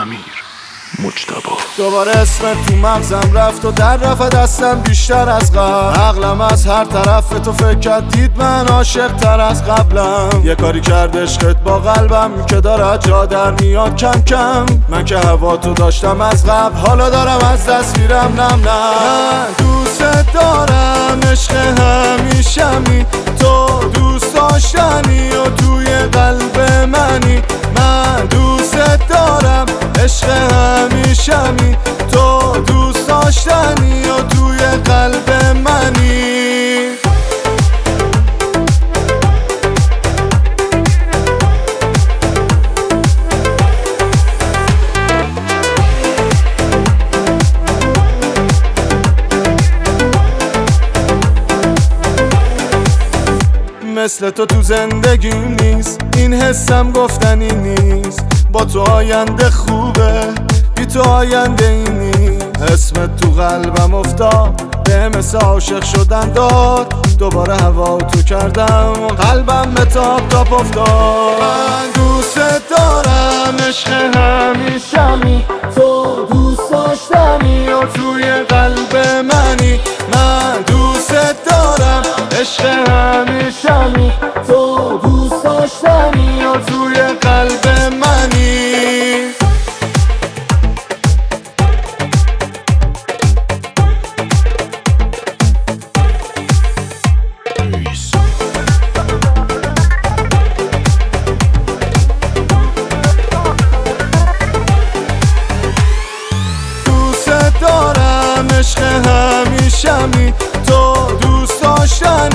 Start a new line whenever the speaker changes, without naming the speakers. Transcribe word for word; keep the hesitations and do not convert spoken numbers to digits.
امیر مجتبی.
دوباره اسمت تو مغزم رفت و در رفت دستم بیشتر از قبل. عقلم از هر طرف تو فکر کرد دید من عاشق تر از قبلم. یه کاری کرد عشقت با قلبم که داره جا در میاد کم کم. من که هوا تو داشتم از قبل، حالا دارم از دست میرم نم نم. دوست دارم عشق همیشمی، تو دوست داشتنی و توی قلب منی. من دوست دارم عشق همیشمی، تو دوست داشتنی و توی قلب منی. مثل تو تو زندگیم نیست، این حسم گفتنی نیست. با تو آینده خوبه، بی تو آینده ای نیست. اسمت تو قلبم افتاد، به مثل عاشق شدن داد. دوباره هوا تو کردم و قلبم به تاپ تاپ افتاد. من دوست دارم عشق همیشمی، تو دوست داشتنی و توی قلب منی. من دوست دارم عشق همیشمی، تو دوست داشتنی و توی قلب منی. دوست دارم عشق همیشمی، تو دوست داشتنی